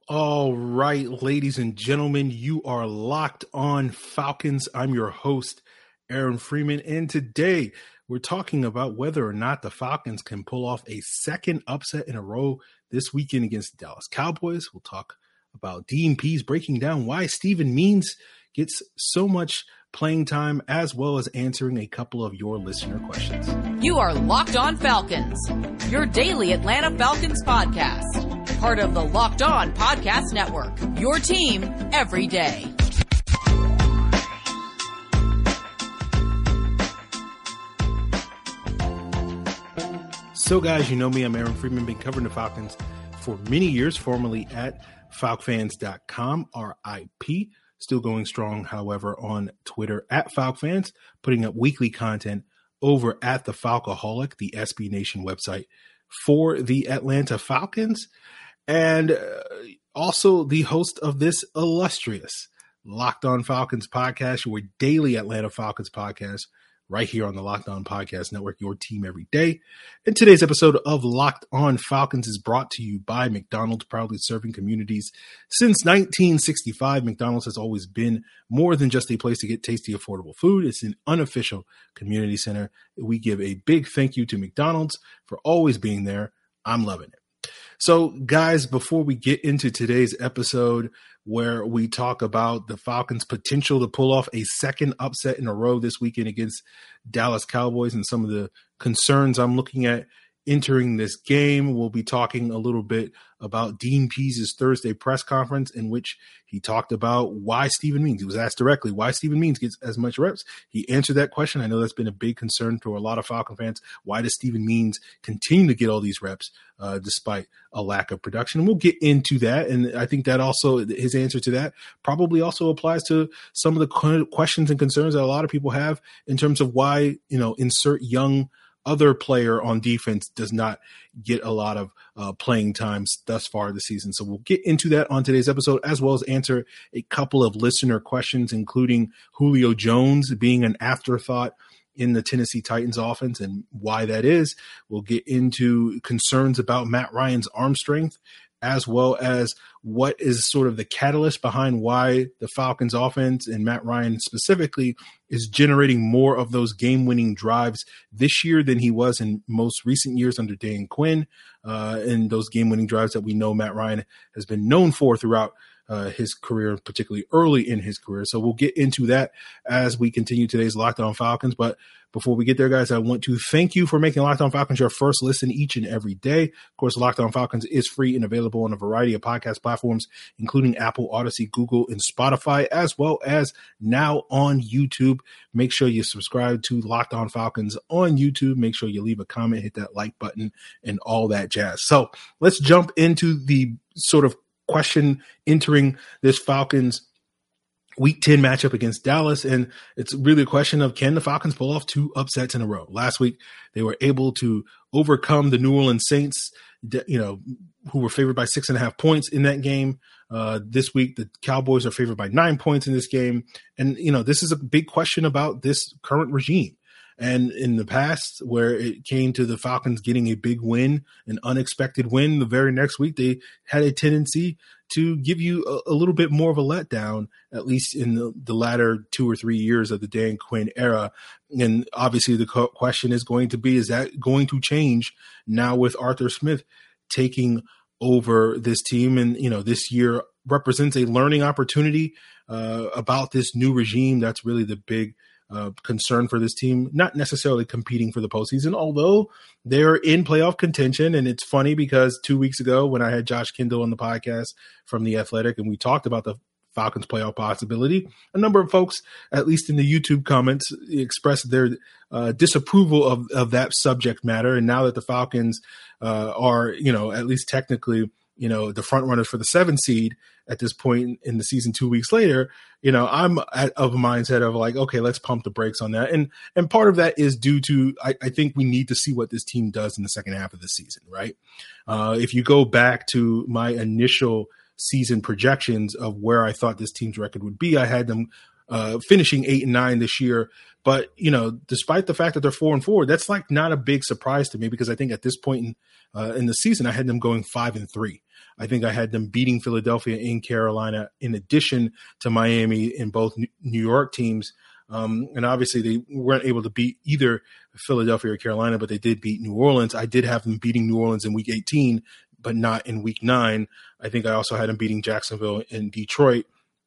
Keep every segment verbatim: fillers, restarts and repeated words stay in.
All right, ladies and gentlemen, you are locked on Falcons. I'm your host, Aaron Freeman, and today we're talking about whether or not the Falcons can pull off a second upset in a row this weekend against the Dallas Cowboys. We'll talk about D N Ps breaking down why Steven Means gets so much playing time, as well as answering a couple of your listener questions. You are Locked On Falcons, your daily Atlanta Falcons podcast. Part of the Locked On Podcast Network, your team every day. So guys, you know me, I'm Aaron Freeman, been covering the Falcons for many years, formerly at falc fans dot com, R I P. Still going strong, however, on Twitter at FalcFans, putting up weekly content over at the Falcoholic, the S B Nation website for the Atlanta Falcons. And uh, also the host of this illustrious Locked On Falcons podcast, your daily Atlanta Falcons podcast, right here on the Locked On Podcast Network, your team every day. And today's episode of Locked On Falcons is brought to you by McDonald's, proudly serving communities since nineteen sixty-five. McDonald's has always been more than just a place to get tasty, affordable food. It's an unofficial community center. We give a big thank you to McDonald's for always being there. I'm loving it. So, guys, before we get into today's episode where we talk about the Falcons' potential to pull off a second upset in a row this weekend against Dallas Cowboys and some of the concerns I'm looking at entering this game, we'll be talking a little bit about Dean Pees' Thursday press conference, in which he talked about why Steven Means. He was asked directly why Steven Means gets as much reps. He answered that question. I know that's been a big concern to a lot of Falcon fans. Why does Steven Means continue to get all these reps uh, despite a lack of production? And we'll get into that. And I think that also, his answer to that probably also applies to some of the questions and concerns that a lot of people have in terms of why, you know, insert young other player on defense does not get a lot of uh, playing times thus far this season. So we'll get into that on today's episode, as well as answer a couple of listener questions, including Julio Jones being an afterthought in the Tennessee Titans offense and why that is. We'll get into concerns about Matt Ryan's arm strength, as well as what is sort of the catalyst behind why the Falcons offense and Matt Ryan specifically is generating more of those game-winning drives this year than he was in most recent years under Dan Quinn, uh, and those game-winning drives that we know Matt Ryan has been known for throughout uh, his career, particularly early in his career. So we'll get into that as we continue today's Locked On Falcons. But before we get there, guys, I want to thank you for making Locked On Falcons your first listen each and every day. Of course, Locked On Falcons is free and available on a variety of podcast platforms, including Apple, Odyssey, Google, and Spotify, as well as now on YouTube. Make sure you subscribe to Locked On Falcons on YouTube. Make sure you leave a comment, hit that like button, and all that jazz. So let's jump into the sort of question entering this Falcons Week ten matchup against Dallas, and it's really a question of, can the Falcons pull off two upsets in a row? Last week, they were able to overcome the New Orleans Saints, you know, who were favored by six and a half points in that game. Uh, this week, the Cowboys are favored by nine points in this game. And, you know, this is a big question about this current regime. And in the past, where it came to the Falcons getting a big win, an unexpected win, the very next week, they had a tendency to give you a, a little bit more of a letdown, at least in the, the latter two or three years of the Dan Quinn era. And obviously the co- question is going to be, is that going to change now with Arthur Smith taking over this team? And, you know, this year represents a learning opportunity uh, about this new regime. That's really the big Uh, concern for this team, not necessarily competing for the postseason, although they're in playoff contention. And it's funny because two weeks ago when I had Josh Kendall on the podcast from The Athletic and we talked about the Falcons playoff possibility, a number of folks, at least in the YouTube comments, expressed their uh, disapproval of, of that subject matter. And now that the Falcons uh, are, you know, at least technically, you know, the front runners for the seven seed at this point in the season, two weeks later, you know, I'm at, of a mindset of like, okay, let's pump the brakes on that. And, and part of that is due to, I, I think we need to see what this team does in the second half of the season, right? Uh, if you go back to my initial season projections of where I thought this team's record would be, I had them uh, finishing eight and nine this year. But, you know, despite the fact that they're four and four, that's like not a big surprise to me, because I think at this point in, uh, in the season, I had them going five and three. I think I had them beating Philadelphia in Carolina in addition to Miami in both New York teams. Um, and obviously they weren't able to beat either Philadelphia or Carolina, but they did beat New Orleans. I did have them beating New Orleans in week eighteen, but not in week nine. I think I also had them beating Jacksonville and Detroit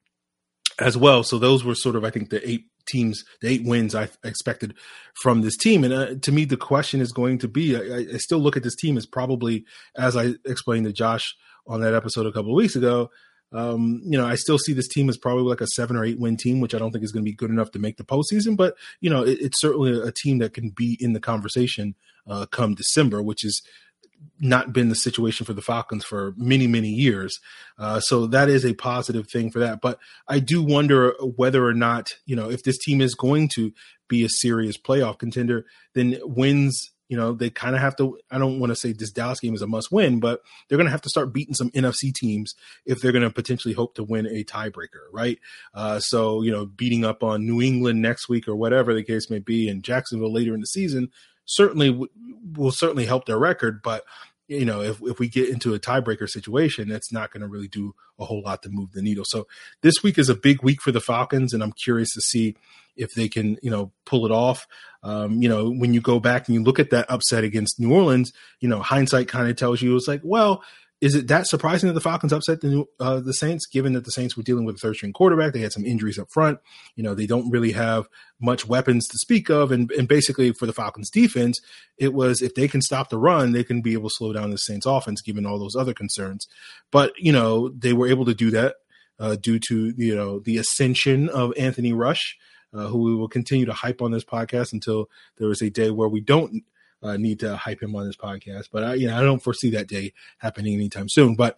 as well. So those were sort of, I think, the eight teams, the eight wins I expected from this team. And uh, to me, the question is going to be, I, I still look at this team as probably, as I explained to Josh on that episode a couple of weeks ago, Um, you know, I still see this team as probably like a seven or eight win team, which I don't think is going to be good enough to make the postseason. But, you know, it, it's certainly a team that can be in the conversation uh, come December, which has not been the situation for the Falcons for many, many years. Uh, so that is a positive thing for that. But I do wonder whether or not, you know, if this team is going to be a serious playoff contender, then wins, you know, they kind of have to, I don't want to say this Dallas game is a must win, but they're going to have to start beating some N F C teams if they're going to potentially hope to win a tiebreaker, right? Uh, so, you know, beating up on New England next week or whatever the case may be, and Jacksonville later in the season certainly w- will certainly help their record. But, you know, if, if we get into a tiebreaker situation, that's not going to really do a whole lot to move the needle. So this week is a big week for the Falcons, and I'm curious to see if they can, you know, pull it off. Um, you know, when you go back and you look at that upset against New Orleans, you know, hindsight kind of tells you it's like, well, is it that surprising that the Falcons upset the New, uh, the Saints, given that the Saints were dealing with a third-string quarterback? They had some injuries up front. You know, they don't really have much weapons to speak of. And, and basically for the Falcons defense, it was if they can stop the run, they can be able to slow down the Saints offense, given all those other concerns. But, you know, they were able to do that uh, due to, you know, the ascension of Anthony Rush, Uh, who we will continue to hype on this podcast until there is a day where we don't uh, need to hype him on this podcast. But I, you know, I don't foresee that day happening anytime soon. But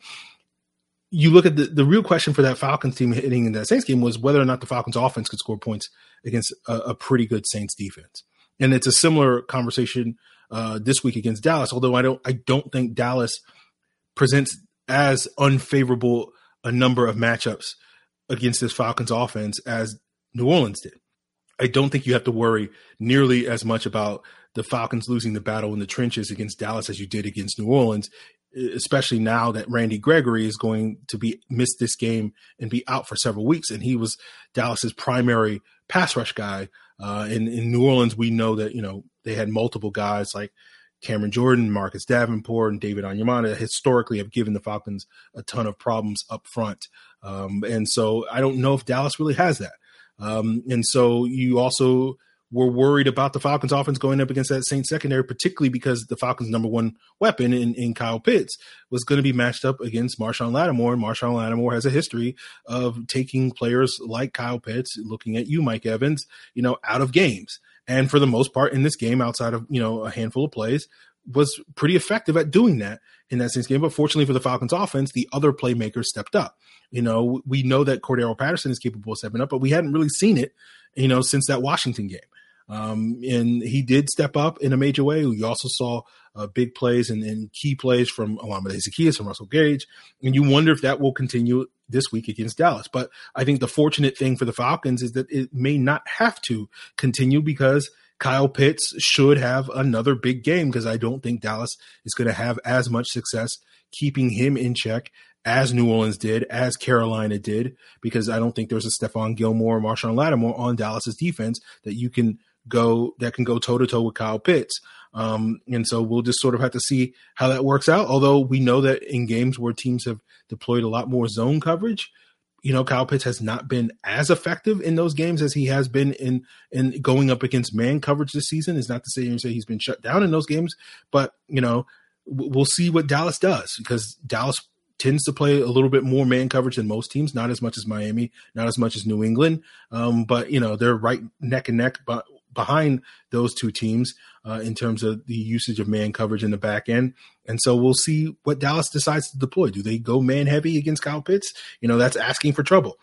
you look at the, the real question for that Falcons team hitting in that Saints game was whether or not the Falcons offense could score points against a, a pretty good Saints defense. And it's a similar conversation uh, this week against Dallas, although I don't, I don't think Dallas presents as unfavorable a number of matchups against this Falcons offense as New Orleans did. I don't think you have to worry nearly as much about the Falcons losing the battle in the trenches against Dallas as you did against New Orleans, especially now that Randy Gregory is going to be miss this game and be out for several weeks. And he was Dallas's primary pass rush guy. Uh, in, in New Orleans, we know that, you know, they had multiple guys like Cameron Jordan, Marcus Davenport, and David Onyemata historically have given the Falcons a ton of problems up front. Um, and so I don't know if Dallas really has that. Um, and so you also were worried about the Falcons offense going up against that Saints secondary, particularly because the Falcons' number one weapon in, in Kyle Pitts was going to be matched up against Marshawn Lattimore. And Marshawn Lattimore has a history of taking players like Kyle Pitts, looking at you, Mike Evans, you know, out of games. And for the most part in this game, outside of, you know, a handful of plays, was pretty effective at doing that in that Saints game. But fortunately for the Falcons offense, the other playmakers stepped up. You know, we know that Cordero Patterson is capable of stepping up, but we hadn't really seen it, you know, since that Washington game. Um, and he did step up in a major way. We also saw uh, big plays and, and key plays from Olamide Zaccheaus, from Russell Gage. And you wonder if that will continue this week against Dallas. But I think the fortunate thing for the Falcons is that it may not have to continue because Kyle Pitts should have another big game, because I don't think Dallas is going to have as much success keeping him in check as New Orleans did, as Carolina did, because I don't think there's a Stephon Gilmore or Marshawn Lattimore on Dallas's defense that you can go that can go toe to toe with Kyle Pitts. Um, and so we'll just sort of have to see how that works out. Although we know that in games where teams have deployed a lot more zone coverage, you know, Kyle Pitts has not been as effective in those games as he has been in, in going up against man coverage this season. Is not to say you say he's been shut down in those games, but, you know, we'll see what Dallas does, because Dallas tends to play a little bit more man coverage than most teams, not as much as Miami, not as much as New England. Um, but, you know, they're right neck and neck but behind those two teams uh, in terms of the usage of man coverage in the back end. And so we'll see what Dallas decides to deploy. Do they go man heavy against Kyle Pitts? You know, that's asking for trouble.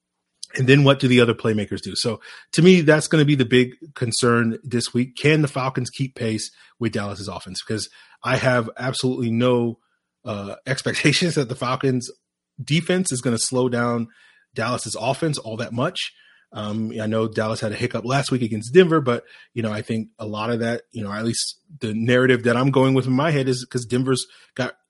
And then what do the other playmakers do? So to me, that's going to be the big concern this week. Can the Falcons keep pace with Dallas's offense? Because I have absolutely no uh, expectations that the Falcons defense is going to slow down Dallas's offense all that much. Um, I know Dallas had a hiccup last week against Denver, but, you know, I think a lot of that, you know, at least the narrative that I'm going with in my head is because Denver's got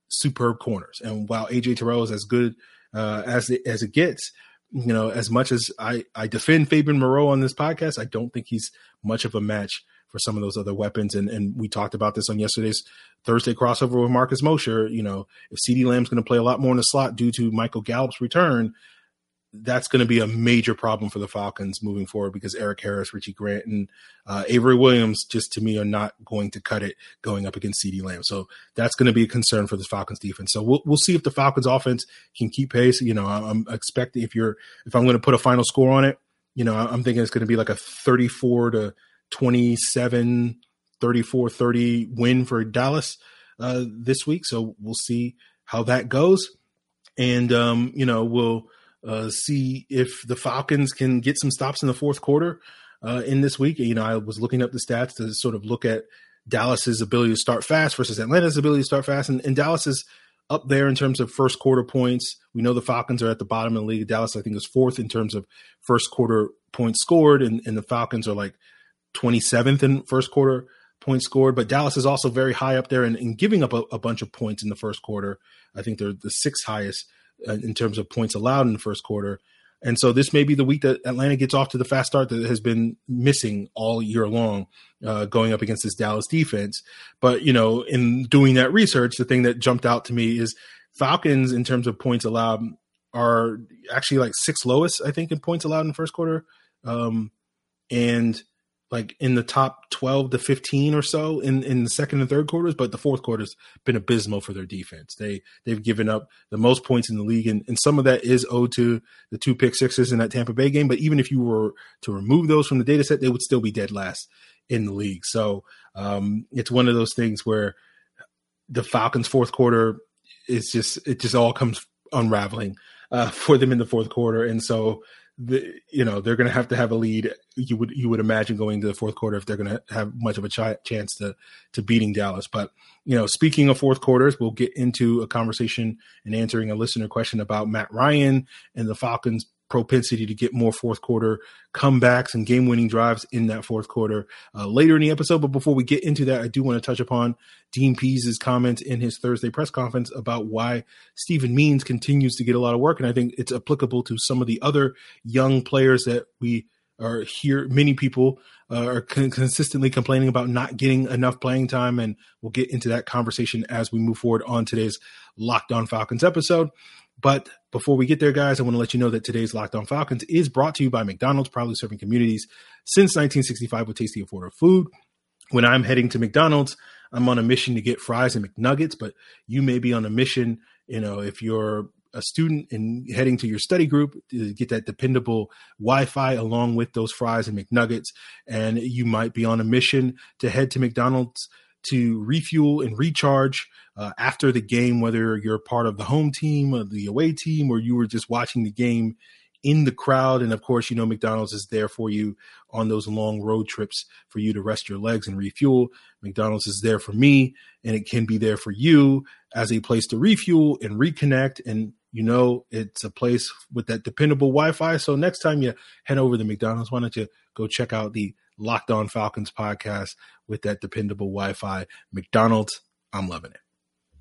superb corners. And while A J Terrell is as good uh, as it, as it gets, you know, as much as I, I defend Fabian Moreau on this podcast, I don't think he's much of a match for some of those other weapons. And and we talked about this on yesterday's Thursday crossover with Marcus Mosher. You know, if CeeDee Lamb's going to play a lot more in the slot due to Michael Gallup's return, that's going to be a major problem for the Falcons moving forward, because Eric Harris, Richie Grant, and uh, Avery Williams just to me are not going to cut it going up against CeeDee Lamb. So that's going to be a concern for the Falcons defense. So we'll we'll see if the Falcons offense can keep pace. You know, I'm expecting if you're if I'm going to put a final score on it, you know, I'm thinking it's going to be like a thirty-four to twenty-seven, thirty-four thirty win for Dallas uh, this week. So we'll see how that goes, and um, you know, we'll. Uh, see if the Falcons can get some stops in the fourth quarter uh, in this week. You know, I was looking up the stats to sort of look at Dallas's ability to start fast versus Atlanta's ability to start fast. And, and Dallas is up there in terms of first quarter points. We know the Falcons are at the bottom of the league. Dallas, I think, is fourth in terms of first quarter points scored. And, and the Falcons are like twenty-seventh in first quarter points scored. But Dallas is also very high up there in, in giving up a, a bunch of points in the first quarter. I think they're the sixth highest in terms of points allowed in the first quarter. And so this may be the week that Atlanta gets off to the fast start that has been missing all year long, uh, going up against this Dallas defense. But, you know, in doing that research, the thing that jumped out to me is Falcons in terms of points allowed are actually like sixth lowest, I think, in points allowed in the first quarter. Um, and like in the top twelve to fifteen or so in, in the second and third quarters, but the fourth quarter's been abysmal for their defense. They, they've given up the most points in the league. And, and some of that is owed to the two pick sixes in that Tampa Bay game. But even if you were to remove those from the data set, they would still be dead last in the league. So um, it's one of those things where the Falcons fourth quarter is just, it just all comes unraveling uh, for them in the fourth quarter. And so, The, you know, they're going to have to have a lead. You would you would imagine going to the fourth quarter if they're going to have much of a ch- chance to to beating Dallas. But, you know, speaking of fourth quarters, we'll get into a conversation and answering a listener question about Matt Ryan and the Falcons' propensity to get more fourth quarter comebacks and game winning drives in that fourth quarter uh, later in the episode. But before we get into that, I do want to touch upon Dean Pease's comment in his Thursday press conference about why Stephen Means continues to get a lot of work. And I think it's applicable to some of the other young players that we are here. Many people uh, are con- consistently complaining about not getting enough playing time. And we'll get into that conversation as we move forward on today's Locked On Falcons episode. But before we get there, guys, I want to let you know that today's Locked On Falcons is brought to you by McDonald's, proudly serving communities since nineteen sixty-five with tasty, affordable food. When I'm heading to McDonald's, I'm on a mission to get fries and McNuggets, but you may be on a mission, you know, if you're a student and heading to your study group to get that dependable Wi-Fi along with those fries and McNuggets. And you might be on a mission to head to McDonald's to refuel and recharge uh, after the game, whether you're part of the home team or the away team, or you were just watching the game in the crowd. And of course, you know, McDonald's is there for you on those long road trips for you to rest your legs and refuel. McDonald's is there for me, and it can be there for you as a place to refuel and reconnect. And, you know, it's a place with that dependable Wi-Fi. So next time you head over to McDonald's, why don't you go check out the Locked On Falcons podcast with that dependable Wi-Fi. McDonald's, I'm loving it.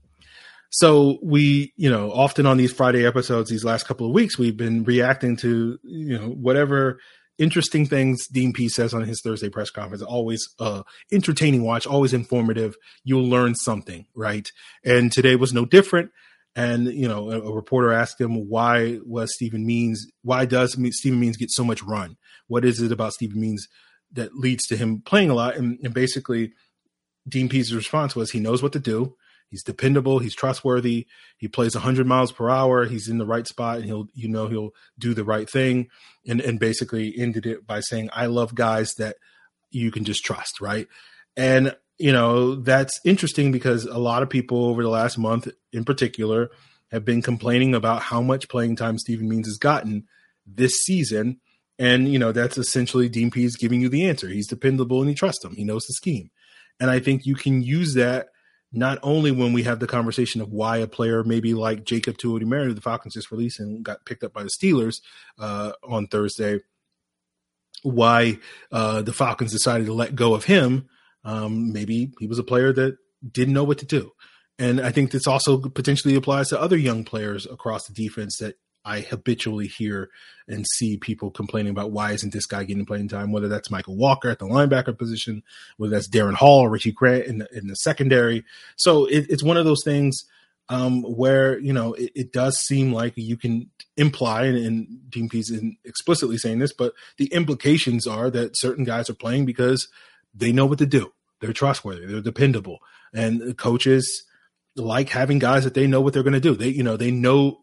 So we, you know, often on these Friday episodes, these last couple of weeks, we've been reacting to, you know, whatever interesting things Dean Pease says on his Thursday press conference. Always uh, entertaining watch, always informative. You'll learn something, right? And today was no different. And, you know, a, a reporter asked him, why was Stephen Means, why does Stephen Means get so much run? What is it about Stephen Means that leads to him playing a lot? And, and basically, Dean Pease's response was he knows what to do. He's dependable. He's trustworthy. He plays one hundred miles per hour. He's in the right spot, and he'll, you know, he'll do the right thing. And and basically ended it by saying, "I love guys that you can just trust." Right. And, you know, that's interesting because a lot of people over the last month in particular have been complaining about how much playing time Stephen Means has gotten this season. And, you know, that's essentially Dean Pease giving you the answer. He's dependable and you trust him. He knows the scheme. And I think you can use that not only when we have the conversation of why a player maybe like Jacob Tuioti-Mariner, who the Falcons just released and got picked up by the Steelers uh, on Thursday, why uh, the Falcons decided to let go of him. Um, maybe he was a player that didn't know what to do. And I think this also potentially applies to other young players across the defense that I habitually hear and see people complaining about, why isn't this guy getting playing time, whether that's Michael Walker at the linebacker position, whether that's Darren Hall or Richie Grant in the, in the secondary. So it, it's one of those things um, where, you know, it, it does seem like you can imply, and, and Dean Pease isn't explicitly saying this, but the implications are that certain guys are playing because they know what to do. They're trustworthy. They're dependable. And coaches like having guys that they know what they're going to do. They, you know, they know,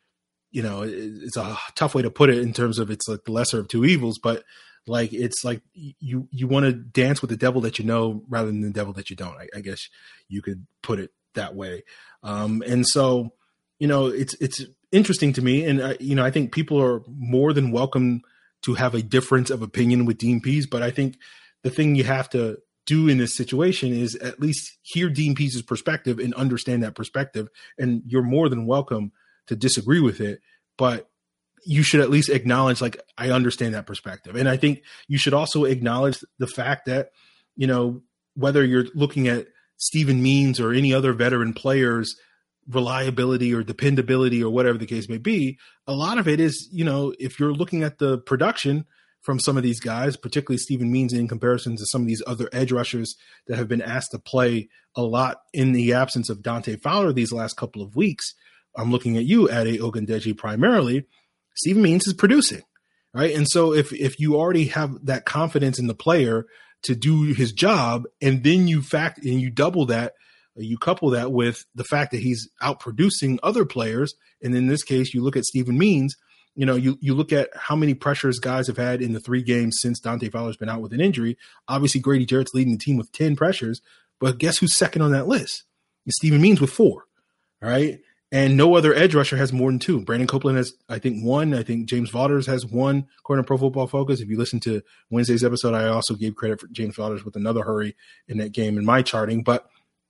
you know, it's a tough way to put it in terms of it's like the lesser of two evils, but like, it's like you, you want to dance with the devil that you know rather than the devil that you don't. I, I guess you could put it that way. Um, and so, you know, it's, it's interesting to me. And, uh, you know, I think people are more than welcome to have a difference of opinion with Dean Pease, but I think the thing you have to do in this situation is at least hear Dean Pease's perspective and understand that perspective. And you're more than welcome to disagree with it, but you should at least acknowledge, like, I understand that perspective. And I think you should also acknowledge the fact that, you know, whether you're looking at Steven Means or any other veteran players' reliability or dependability or whatever the case may be, a lot of it is, you know, if you're looking at the production from some of these guys, particularly Steven Means in comparison to some of these other edge rushers that have been asked to play a lot in the absence of Dante Fowler these last couple of weeks. I'm looking at you, Ade Ogundeji, primarily. Steven Means is producing, right? And so if if you already have that confidence in the player to do his job, and then you fact and you double that, you couple that with the fact that he's out producing other players, and in this case, you look at Steven Means, you know, you you look at how many pressures guys have had in the three games since Dante Fowler's been out with an injury. Obviously, Grady Jarrett's leading the team with ten pressures, but guess who's second on that list? It's Steven Means with four, right? And no other edge rusher has more than two. Brandon Copeland has, I think, one. I think James Vaughters has one, according to Pro Football Focus. If you listen to Wednesday's episode, I also gave credit for James Vaughters with another hurry in that game in my charting. But,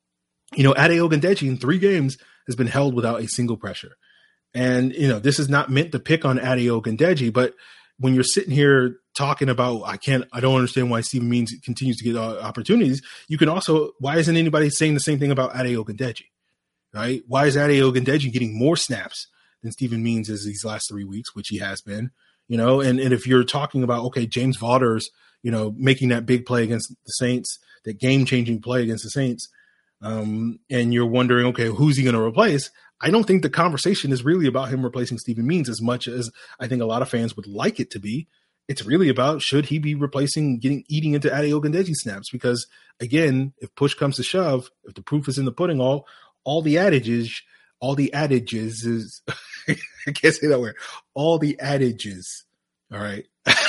you know, Ade Ogundeji in three games has been held without a single pressure. And, you know, this is not meant to pick on Ade Ogundeji, but when you're sitting here talking about, I can't, I don't understand why Steven Means continues to get uh, opportunities, you can also, why isn't anybody saying the same thing about Ade Ogundeji? Right? Why is Ade Ogundeji getting more snaps than Steven Means is these last three weeks, which he has been, you know? And, and if you're talking about, okay, James Vaughters, you know, making that big play against the Saints, that game-changing play against the Saints, um, and you're wondering, okay, who's he going to replace? I don't think the conversation is really about him replacing Steven Means as much as I think a lot of fans would like it to be. It's really about, should he be replacing, getting, eating into Ade Ogundeji snaps? Because again, if push comes to shove, if the proof is in the pudding, all, all the adages, all the adages is, I can't say that word, all the adages, all right?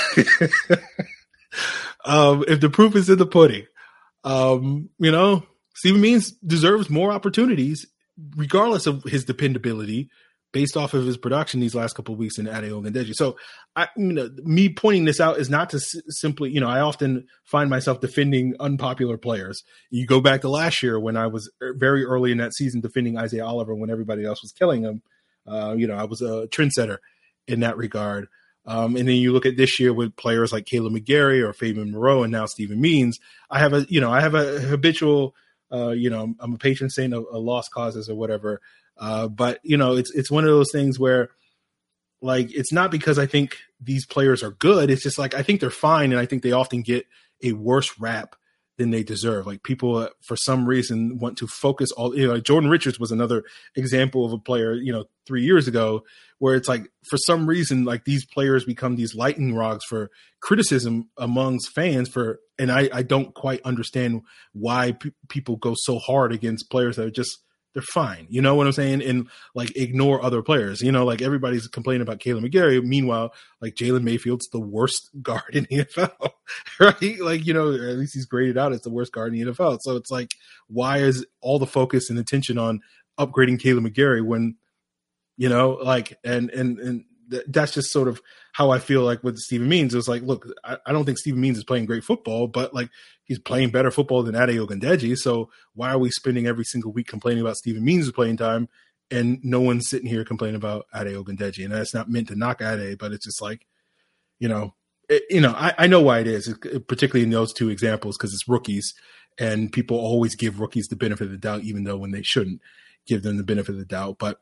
um, if the proof is in the pudding, um, you know, Steven Means deserves more opportunities, regardless of his dependability, based off of his production these last couple of weeks in Ade Ogundeji. So, I, you know, me pointing this out is not to s- simply, you know, I often find myself defending unpopular players. You go back to last year when I was very early in that season defending Isaiah Oliver when everybody else was killing him. Uh, you know, I was a trendsetter in that regard. Um, and then you look at this year with players like Caleb McGarry or Fabian Moreau and now Steven Means. I have a, you know, I have a habitual, uh, you know, I'm a patron saint of, of lost causes or whatever. Uh, but, you know, it's it's one of those things where, like, it's not because I think these players are good. It's just like I think they're fine, and I think they often get a worse rap than they deserve. Like, people, uh, for some reason, want to focus all – you know, like Jordan Richards was another example of a player, you know, three years ago where it's like for some reason, like, these players become these lightning rods for criticism amongst fans for – and I, I don't quite understand why pe- people go so hard against players that are just – they're fine. You know what I'm saying? And like ignore other players, you know, like everybody's complaining about Caleb McGarry. Meanwhile, like Jalen Mayfield's the worst guard in the N F L, right? Like, you know, at least he's graded out as the worst guard in the N F L. So it's like, why is all the focus and attention on upgrading Caleb McGarry when, you know, like, and, and, and th- that's just sort of how I feel like with Steven Means. It's like, look, I, I don't think Steven Means is playing great football, but like, he's playing better football than Ade Ogundeji. So why are we spending every single week complaining about Steven Means' playing time and no one's sitting here complaining about Ade Ogundeji? And that's not meant to knock Ade, but it's just like, you know, it, you know, I, I know why it is, particularly in those two examples, because it's rookies, and people always give rookies the benefit of the doubt, even though when they shouldn't give them the benefit of the doubt. But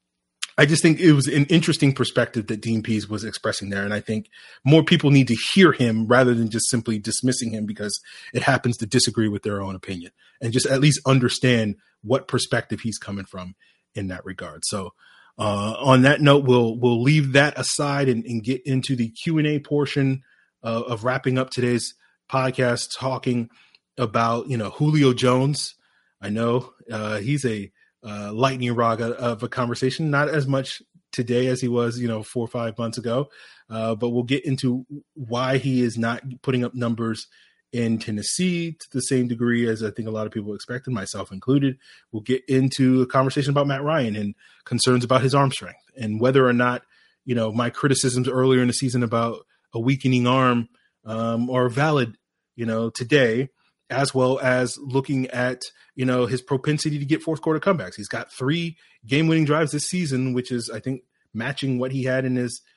I just think it was an interesting perspective that Dean Pease was expressing there. And I think more people need to hear him rather than just simply dismissing him because it happens to disagree with their own opinion, and just at least understand what perspective he's coming from in that regard. So uh, on that note, we'll, we'll leave that aside and, and get into the Q and A portion uh, of wrapping up today's podcast, talking about, you know, Julio Jones. I know uh, he's a, Uh, lightning rod of a conversation, not as much today as he was, you know, four or five months ago. Uh, but we'll get into why he is not putting up numbers in Tennessee to the same degree as I think a lot of people expected, myself included. We'll get into a conversation about Matt Ryan and concerns about his arm strength, and whether or not, you know, my criticisms earlier in the season about a weakening arm um, are valid, you know, today, as well as looking at, you know, his propensity to get fourth quarter comebacks. He's got three game winning drives this season, which is, I think, matching what he had in his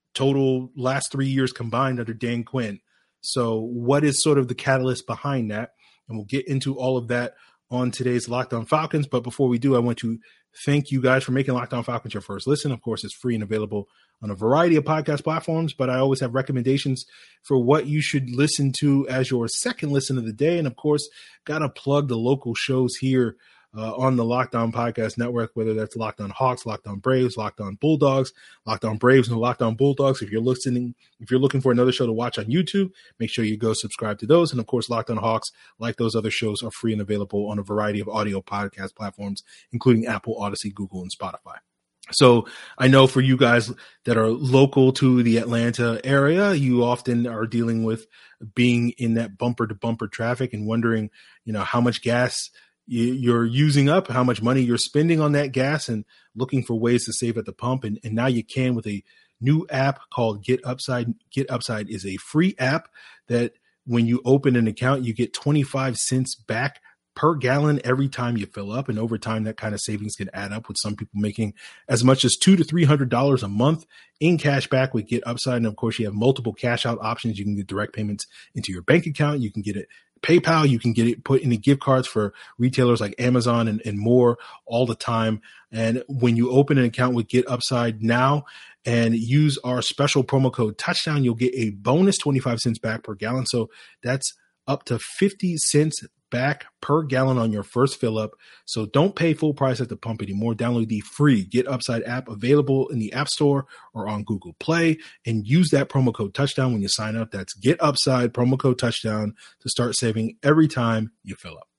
total last three years combined under Dan Quinn. So what is sort of the catalyst behind that? And we'll get into all of that on today's Locked On Falcons. But before we do, I want to thank you guys for making Locked On Falcons your first listen. Of course, it's free and available on a variety of podcast platforms, but I always have recommendations for what you should listen to as your second listen of the day. And of course, got to plug the local shows here uh, on the Locked On Podcast Network, whether that's Locked On Hawks, Locked On Braves, Locked On Bulldogs, Locked On Braves, and Locked On Bulldogs. If you're listening, if you're looking for another show to watch on YouTube, make sure you go subscribe to those. And of course, Locked On Hawks, like those other shows, are free and available on a variety of audio podcast platforms, including Apple, Odyssey, Google, and Spotify. So I know for you guys that are local to the Atlanta area, you often are dealing with being in that bumper to bumper traffic and wondering, you know, how much gas you're using up, how much money you're spending on that gas, and looking for ways to save at the pump. And, and now you can with a new app called Get Upside. Get Upside is a free app that when you open an account, you get twenty-five cents back per gallon every time you fill up. And over time, that kind of savings can add up, with some people making as much as two to three hundred dollars a month in cash back with Get Upside. And of course, you have multiple cash out options. You can get direct payments into your bank account. You can get it PayPal. You can get it put into gift cards for retailers like Amazon and, and more all the time. And when you open an account with Get Upside now and use our special promo code Touchdown, you'll get a bonus twenty-five cents back per gallon. So that's up to fifty cents back per gallon on your first fill up. So don't pay full price at the pump anymore. Download the free Get Upside app, available in the App Store or on Google Play, and use that promo code Touchdown when you sign up. That's Get Upside, promo code Touchdown, to start saving every time you fill up.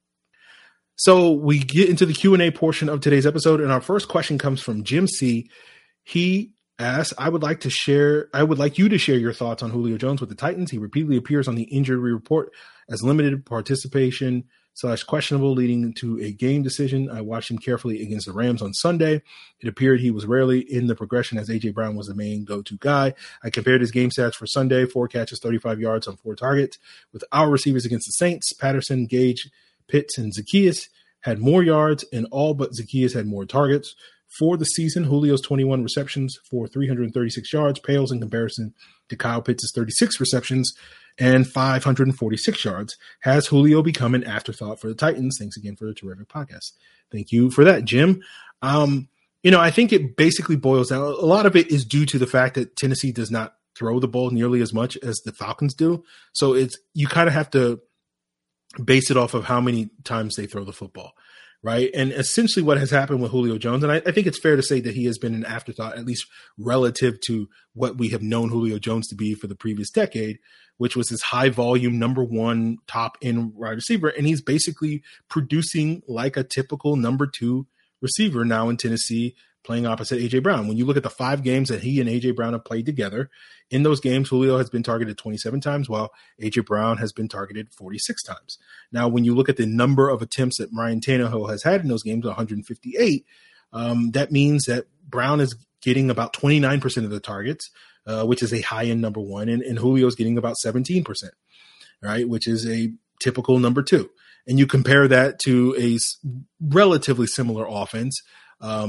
So we get into the Q and A portion of today's episode, and our first question comes from Jim C. He asks, I would like to share, I would like you to share your thoughts on Julio Jones with the Titans. He repeatedly appears on the injury report as limited participation slash questionable, leading to a game decision. I watched him carefully against the Rams on Sunday. It appeared he was rarely in the progression, as A J Brown was the main go-to guy. I compared his game stats for Sunday: four catches, thirty-five yards on four targets, with our receivers against the Saints. Patterson, Gage, Pitts, and Zaccheaus had more yards, and all but Zaccheaus had more targets. For the season, Julio's twenty-one receptions for three hundred thirty-six yards pales in comparison to Kyle Pitts' thirty-six receptions and five hundred forty-six yards. Has Julio become an afterthought for the Titans? Thanks again for the terrific podcast. Thank you for that, Jim. Um, you know, I think it basically boils down. A lot of it is due to the fact that Tennessee does not throw the ball nearly as much as the Falcons do. So it's, you kind of have to base it off of how many times they throw the football. Right. And essentially what has happened with Julio Jones, and I, I think it's fair to say that he has been an afterthought, at least relative to what we have known Julio Jones to be for the previous decade, which was his high volume, number one top end wide receiver. And he's basically producing like a typical number two receiver now in Tennessee, playing opposite A J Brown. When you look at the five games that he and A J Brown have played together, in those games, Julio has been targeted twenty-seven times, while A J Brown has been targeted forty-six times. Now, when you look at the number of attempts that Ryan Tannehill has had in those games, one hundred fifty-eight, um, that means that Brown is getting about twenty-nine percent of the targets, uh, which is a high-end number one, and, and Julio is getting about seventeen percent, right, which is a typical number two. And you compare that to a relatively similar offense, Um,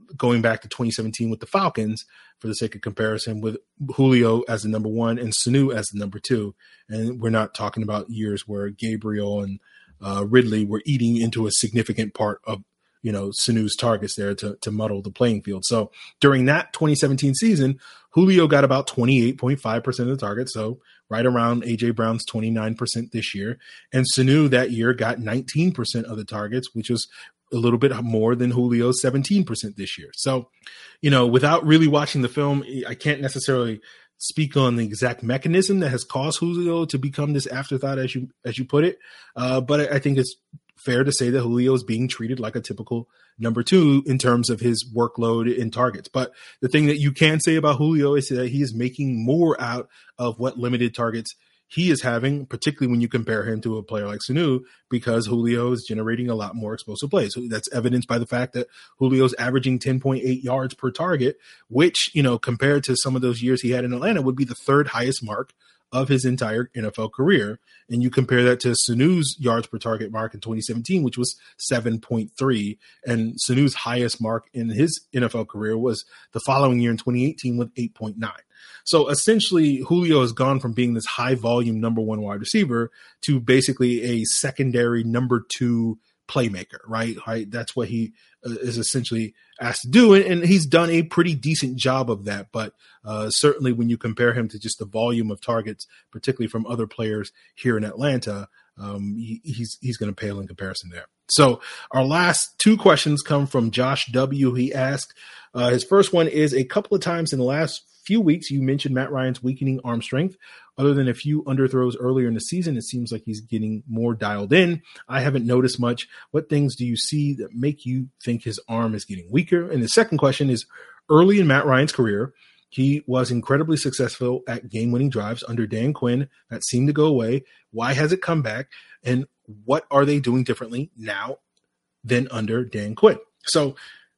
going back to twenty seventeen with the Falcons, for the sake of comparison, with Julio as the number one and Sanu as the number two. And we're not talking about years where Gabriel and uh, Ridley were eating into a significant part of, you know, Sanu's targets there to, to muddle the playing field. So during that twenty seventeen season, Julio got about twenty-eight point five percent of the targets. So right around A J Brown's twenty-nine percent this year. And Sanu that year got nineteen percent of the targets, which was a little bit more than Julio's seventeen percent this year. So, you know, without really watching the film, I can't necessarily speak on the exact mechanism that has caused Julio to become this afterthought, as you, as you put it. Uh, but I think it's fair to say that Julio is being treated like a typical number two in terms of his workload in targets. But the thing that you can say about Julio is that he is making more out of what limited targets he is having, particularly when you compare him to a player like Sanu, because Julio is generating a lot more explosive plays. So that's evidenced by the fact that Julio's averaging ten point eight yards per target, which, you know, compared to some of those years he had in Atlanta, would be the third highest mark of his entire N F L career. And you compare that to Sanu's yards per target mark in twenty seventeen, which was seven point three. And Sanu's highest mark in his N F L career was the following year in twenty eighteen with eight point nine. So essentially, Julio has gone from being this high volume number one wide receiver to basically a secondary number two playmaker, right? Right. That's what he uh, is essentially asked to do. And, and he's done a pretty decent job of that. But uh, certainly when you compare him to just the volume of targets, particularly from other players here in Atlanta, um, he, he's, he's going to pale in comparison there. So our last two questions come from Josh W. He asked, uh, his first one is, a couple of times in the last few weeks, you mentioned Matt Ryan's weakening arm strength. Other than a few underthrows earlier in the season, it seems like he's getting more dialed in. I haven't noticed much. What things do you see that make you think his arm is getting weaker? And the second question is, early in Matt Ryan's career, he was incredibly successful at game-winning drives under Dan Quinn. That seemed to go away. Why has it come back? And what are they doing differently now than under Dan Quinn? So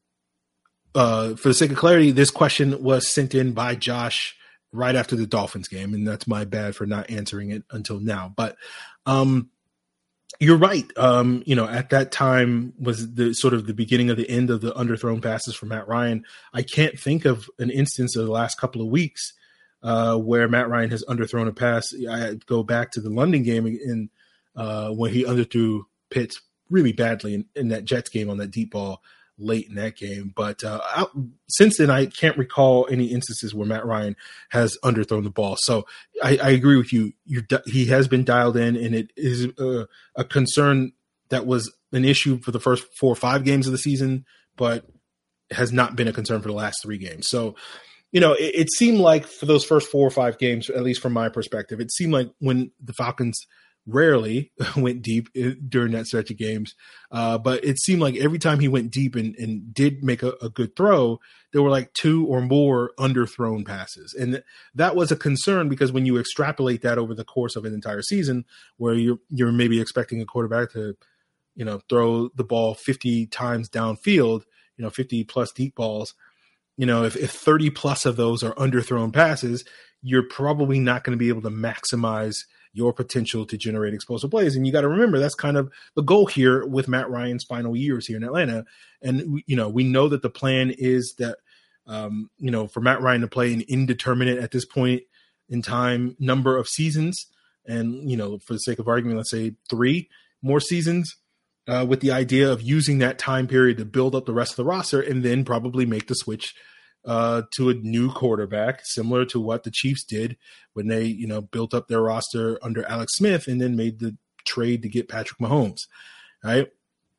uh, for the sake of clarity, this question was sent in by Josh right after the Dolphins game, and that's my bad for not answering it until now. But um, you're right. Um, you know, at that time was the sort of the beginning of the end of the underthrown passes for Matt Ryan. I can't think of an instance of the last couple of weeks uh, where Matt Ryan has underthrown a pass. I go back to the London game in uh, when he underthrew Pitts really badly in, in that Jets game on that deep ball late in that game. But uh, I, since then, I can't recall any instances where Matt Ryan has underthrown the ball. So I, I agree with you. You're, he has been dialed in, and it is a, a concern that was an issue for the first four or five games of the season, but has not been a concern for the last three games. So, you know, it, it seemed like for those first four or five games, at least from my perspective, it seemed like when the Falcons rarely went deep during that stretch of games. Uh, but it seemed like every time he went deep and, and did make a, a good throw, there were like two or more underthrown passes. And th- that was a concern, because when you extrapolate that over the course of an entire season, where you're, you're maybe expecting a quarterback to, you know, throw the ball fifty times downfield, you know, fifty plus deep balls, you know, if, if thirty plus of those are underthrown passes, you're probably not going to be able to maximize your potential to generate explosive plays. And you got to remember, that's kind of the goal here with Matt Ryan's final years here in Atlanta. And, you know, we know that the plan is that, um, you know, for Matt Ryan to play an indeterminate at this point in time number of seasons. And, you know, for the sake of argument, let's say three more seasons, uh, with the idea of using that time period to build up the rest of the roster and then probably make the switch uh, to a new quarterback, similar to what the Chiefs did when they, you know, built up their roster under Alex Smith and then made the trade to get Patrick Mahomes, right?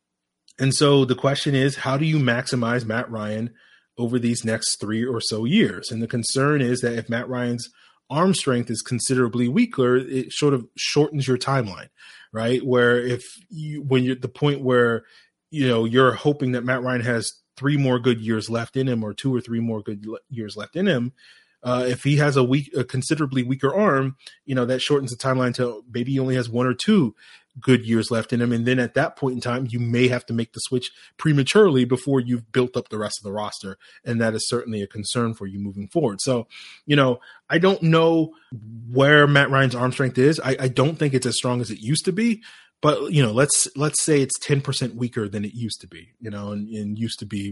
And so the question is, how do you maximize Matt Ryan over these next three or so years? And the concern is that if Matt Ryan's arm strength is considerably weaker, it sort of shortens your timeline, right? Where if you, when you're at the point where, you know, you're hoping that Matt Ryan has three more good years left in him, or two or three more good years left in him, uh, if he has a weak, a considerably weaker arm, you know, that shortens the timeline to maybe he only has one or two good years left in him. And then at that point in time, you may have to make the switch prematurely before you've built up the rest of the roster. And that is certainly a concern for you moving forward. So, you know, I don't know where Matt Ryan's arm strength is. I, I don't think it's as strong as it used to be. But, you know, let's let's say it's ten percent weaker than it used to be, you know, and, and used to be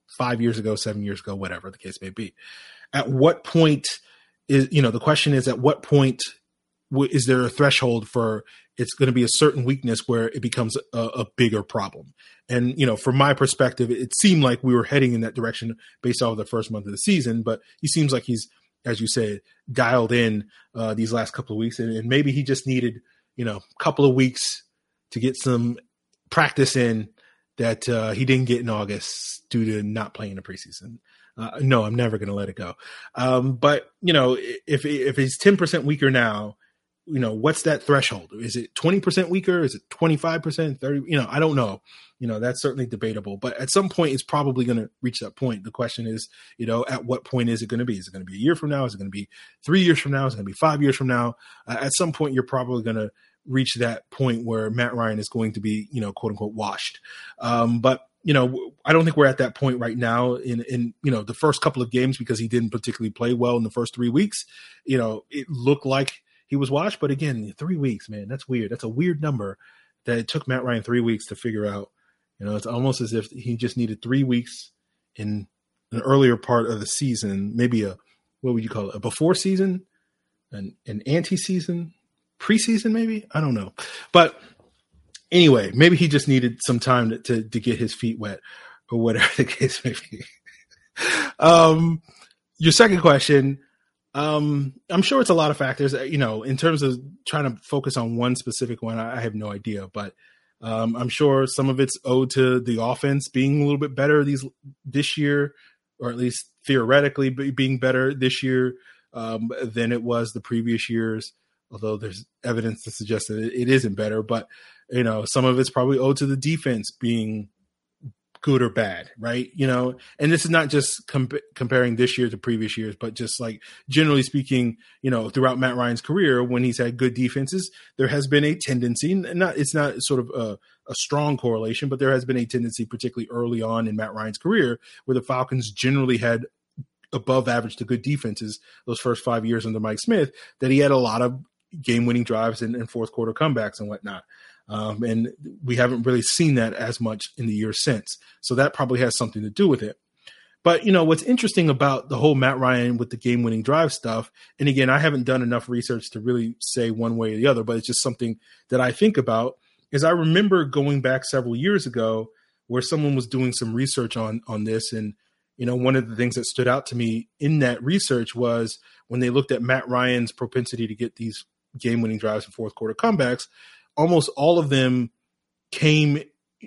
five years ago, seven years ago, whatever the case may be. At what point is, you know, the question is, at what point w- is there a threshold for it's going to be a certain weakness where it becomes a, a bigger problem? And, you know, from my perspective, it seemed like we were heading in that direction based off of the first month of the season, but he seems like he's, as you said, dialed in uh, these last couple of weeks. And, and maybe he just needed, you know, a couple of weeks to get some practice in that uh, he didn't get in August due to not playing the preseason. Uh, no, I'm never going to let it go. Um, but, you know, if if he's ten percent weaker now, you know, what's that threshold? Is it twenty percent weaker? Is it twenty-five percent, thirty? You know, I don't know. You know, that's certainly debatable. But at some point, it's probably going to reach that point. The question is, you know, at what point is it going to be? Is it going to be a year from now? Is it going to be three years from now? Is it going to be five years from now? Uh, at some point, you're probably going to reach that point where Matt Ryan is going to be, you know, quote unquote washed. Um, but, you know, I don't think we're at that point right now in, in, you know, the first couple of games, because he didn't particularly play well in the first three weeks. You know, it looked like he was washed, but again, three weeks, man, that's weird. That's a weird number that it took Matt Ryan three weeks to figure out. You know, it's almost as if he just needed three weeks in an earlier part of the season, maybe a, what would you call it? A before season, an, an anti-season, preseason, maybe? I don't know. But anyway, maybe he just needed some time to, to, to get his feet wet or whatever the case may be. um, your second question, um, I'm sure it's a lot of factors. You know, in terms of trying to focus on one specific one, I, I have no idea. But um, I'm sure some of it's owed to the offense being a little bit better these this year, or at least theoretically being better this year um, than it was the previous years. Although there's evidence to suggest that it isn't better, but you know, some of it's probably owed to the defense being good or bad, right? You know, and this is not just comp- comparing this year to previous years, but just like generally speaking, you know, throughout Matt Ryan's career, when he's had good defenses, there has been a tendency, not it's not sort of a, a strong correlation, but there has been a tendency, particularly early on in Matt Ryan's career, where the Falcons generally had above average to good defenses those first five years under Mike Smith, that he had a lot of game-winning drives and, and fourth quarter comebacks and whatnot. Um, and we haven't really seen that as much in the years since. So that probably has something to do with it. But, you know, what's interesting about the whole Matt Ryan with the game-winning drive stuff, and again, I haven't done enough research to really say one way or the other, but it's just something that I think about, is I remember going back several years ago where someone was doing some research on, on this. And, you know, one of the things that stood out to me in that research was when they looked at Matt Ryan's propensity to get these game-winning drives and fourth quarter comebacks, almost all of them came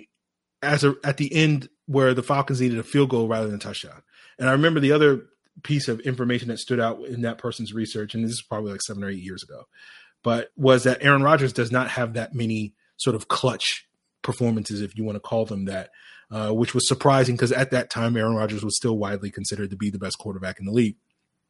as a, at the end where the Falcons needed a field goal rather than a touchdown. And I remember the other piece of information that stood out in that person's research, and this is probably like seven or eight years ago, but was that Aaron Rodgers does not have that many sort of clutch performances, if you want to call them that, uh, which was surprising because at that time, Aaron Rodgers was still widely considered to be the best quarterback in the league.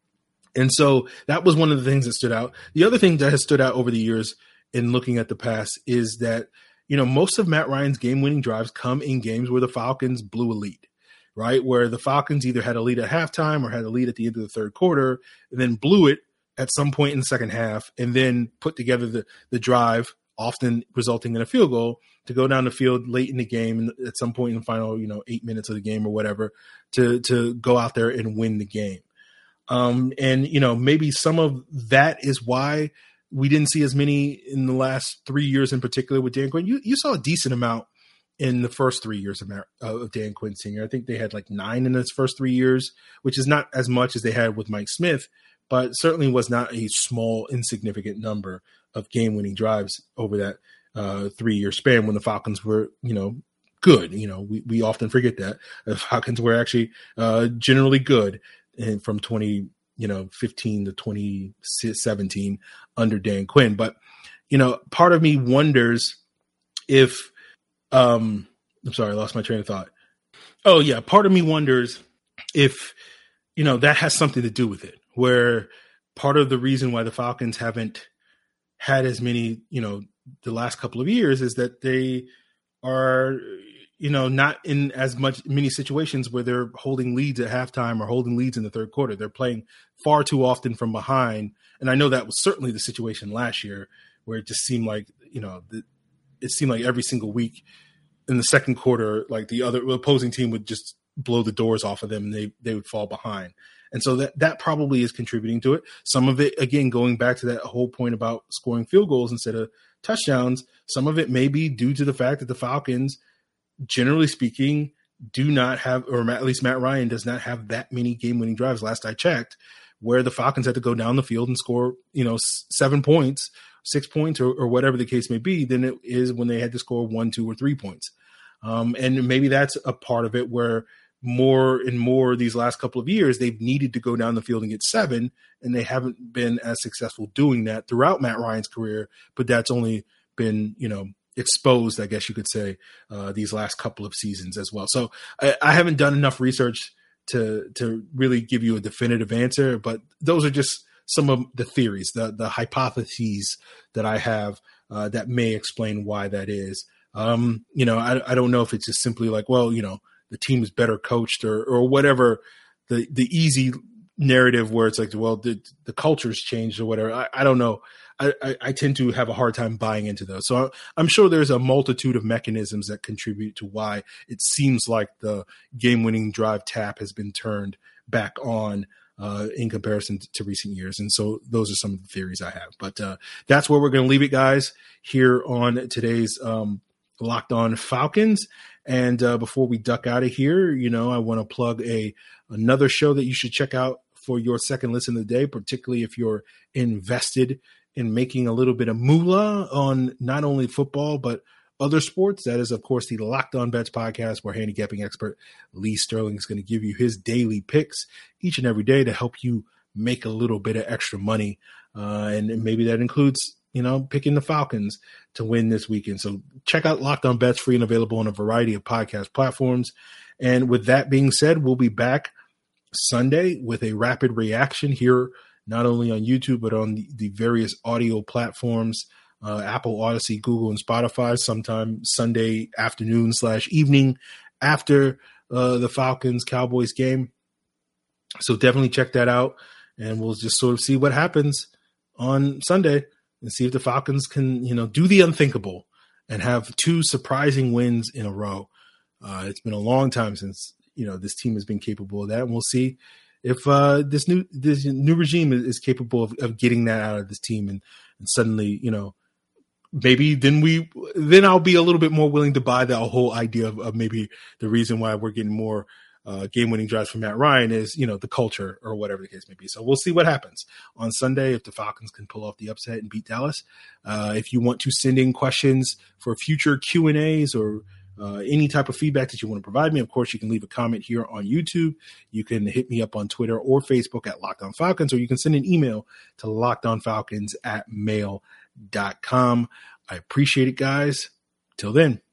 And so that was one of the things that stood out. The other thing that has stood out over the years in looking at the past is that, you know, most of Matt Ryan's game-winning drives come in games where the Falcons blew a lead, right? Where the Falcons either had a lead at halftime or had a lead at the end of the third quarter and then blew it at some point in the second half and then put together the, the drive, often resulting in a field goal, to go down the field late in the game and at some point in the final, you know, eight minutes of the game or whatever, to to go out there and win the game. Um, and, you know, maybe some of that is why we didn't see as many in the last three years in particular with Dan Quinn. You you saw a decent amount in the first three years of, Mar- of Dan Quinn Senior I think they had like nine in his first three years, which is not as much as they had with Mike Smith, but certainly was not a small, insignificant number of game-winning drives over that uh, three-year span when the Falcons were, you know, good. You know, we, we often forget that. The Falcons were actually uh, generally good. And from twenty, you know, fifteen to twenty seventeen under Dan Quinn. But, you know, part of me wonders if, um, I'm sorry, I lost my train of thought. Oh yeah. Part of me wonders if, you know, that has something to do with it, where part of the reason why the Falcons haven't had as many, you know, the last couple of years is that they are, you know, not in as much many situations where they're holding leads at halftime or holding leads in the third quarter. They're playing far too often from behind. And I know that was certainly the situation last year, where it just seemed like, you know, the, it seemed like every single week in the second quarter, like the other opposing team would just blow the doors off of them and they, they would fall behind. And so that, that probably is contributing to it. Some of it, again, going back to that whole point about scoring field goals instead of touchdowns, some of it may be due to the fact that the Falcons, generally speaking, do not have, or at least Matt Ryan does not have that many game-winning drives, last I checked, where the Falcons had to go down the field and score, you know, seven points, six points, or, or whatever the case may be, than it is when they had to score one, two, or three points. Um, and maybe that's a part of it where more and more these last couple of years, they've needed to go down the field and get seven, and they haven't been as successful doing that throughout Matt Ryan's career, but that's only been, you know, exposed, I guess you could say, uh, these last couple of seasons as well. So I, I haven't done enough research to to really give you a definitive answer, but those are just some of the theories, the the hypotheses that I have uh, that may explain why that is. Um, you know, I, I don't know if it's just simply like, well, you know, the team is better coached or or whatever, the the easy narrative where it's like, well, the the culture's changed or whatever. I, I don't know. I, I, I tend to have a hard time buying into those. So I'm sure there's a multitude of mechanisms that contribute to why it seems like the game-winning drive tap has been turned back on uh, in comparison to recent years. And so those are some of the theories I have. But uh, that's where we're going to leave it, guys, here on today's um, Locked On Falcons. And uh, before we duck out of here, you know, I want to plug a another show that you should check out for your second listen of the day, particularly if you're invested in making a little bit of moolah on not only football, but other sports. That is, of course, the Locked On Bets podcast, where handicapping expert Lee Sterling is going to give you his daily picks each and every day to help you make a little bit of extra money. Uh, and maybe that includes, you know, picking the Falcons to win this weekend. So check out Locked On Bets, free and available on a variety of podcast platforms. And with that being said, we'll be back Sunday with a rapid reaction here, not only on YouTube, but on the, the various audio platforms, uh, Apple, Odyssey, Google, and Spotify, sometime Sunday afternoon slash evening after uh, the Falcons-Cowboys game. So definitely check that out, and we'll just sort of see what happens on Sunday and see if the Falcons can, you know, do the unthinkable and have two surprising wins in a row. Uh, it's been a long time since, you know, this team has been capable of that, and we'll see if uh, this new this new regime is, is capable of, of getting that out of this team, and, and suddenly, you know, maybe then we then I'll be a little bit more willing to buy that whole idea of, of maybe the reason why we're getting more uh, game-winning drives from Matt Ryan is, you know, the culture or whatever the case may be. So we'll see what happens on Sunday if the Falcons can pull off the upset and beat Dallas. Uh, if you want to send in questions for future Q and A's or Uh, any type of feedback that you want to provide me, of course, you can leave a comment here on YouTube. You can hit me up on Twitter or Facebook at Locked On Falcons, or you can send an email to lockedonfalcons at mail dot com. I appreciate it, guys. Till then.